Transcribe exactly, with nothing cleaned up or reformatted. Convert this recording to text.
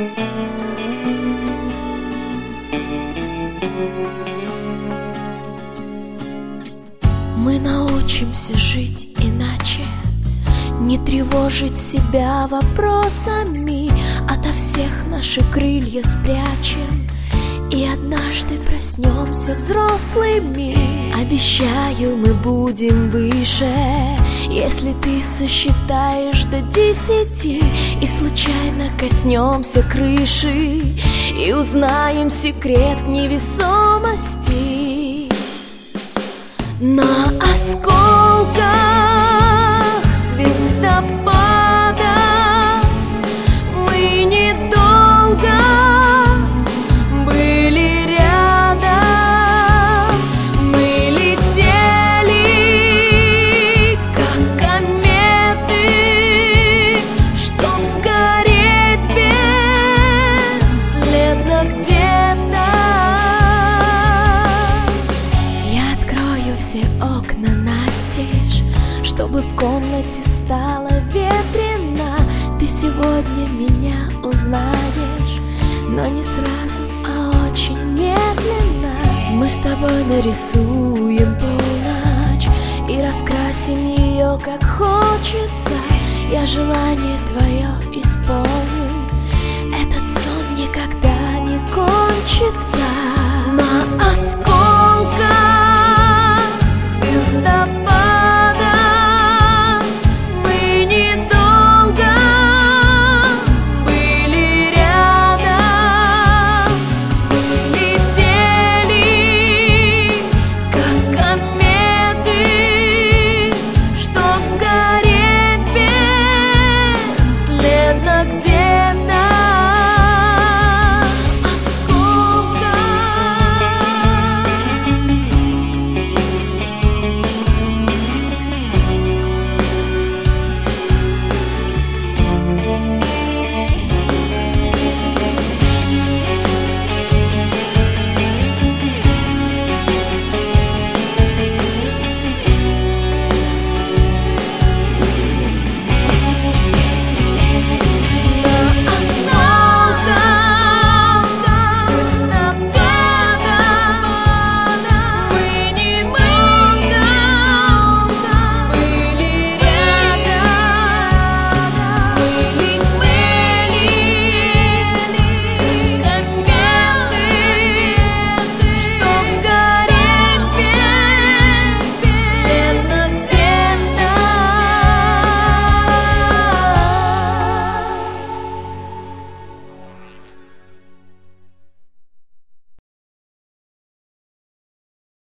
Мы научимся жить иначе, не тревожить себя вопросами, ото всех наши крылья спрячем и однажды проснемся взрослыми. Обещаю, мы будем выше, если ты сосчитаешь до десяти и случайно коснемся крыши и узнаем секрет невесомости. На осколках звездопада мы недолго были рядом. Мы летели, как кометы, чтоб сгореть бесследно где-то. Я открою все окна настежь, чтобы в комнате стало ветрено. Ты сегодня меня узнаешь, но не сразу, а очень медленно. Мы с тобой нарисуем полночь и раскрасим ее как хочется. Я желание твое исполню, этот сон никогда не кончится. На осколках